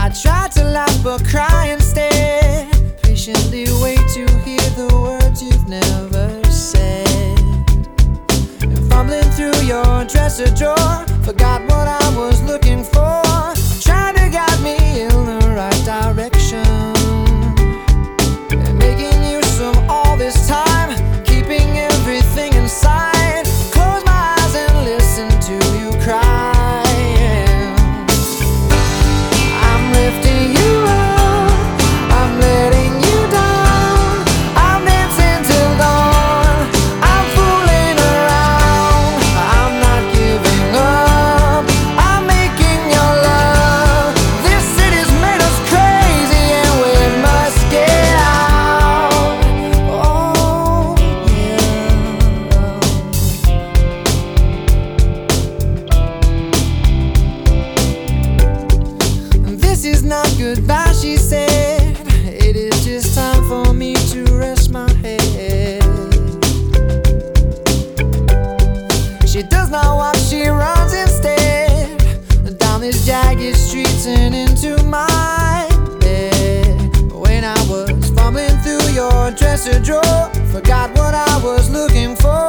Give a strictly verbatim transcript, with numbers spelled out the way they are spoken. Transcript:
I tried to laugh but cry instead. Patiently wait to hear the words you've never said. And fumbling through your dresser drawer, forgot what I was looking for. Trying to guide me in the right direction, and making use of all this time, keeping everything inside. Close my eyes and listen to you crying. I'm lifting you up, I'm letting you down. I'm dancing till dawn, I'm fooling around. I'm not giving up, I'm making your love. This city's made us crazy and we must get out. Oh yeah. This is not goodbye, she said. It is just time for me to rest my head. She does not walk, she runs instead, down these jagged streets and into my bed. When I was fumbling through your dresser drawer, forgot what I was looking for.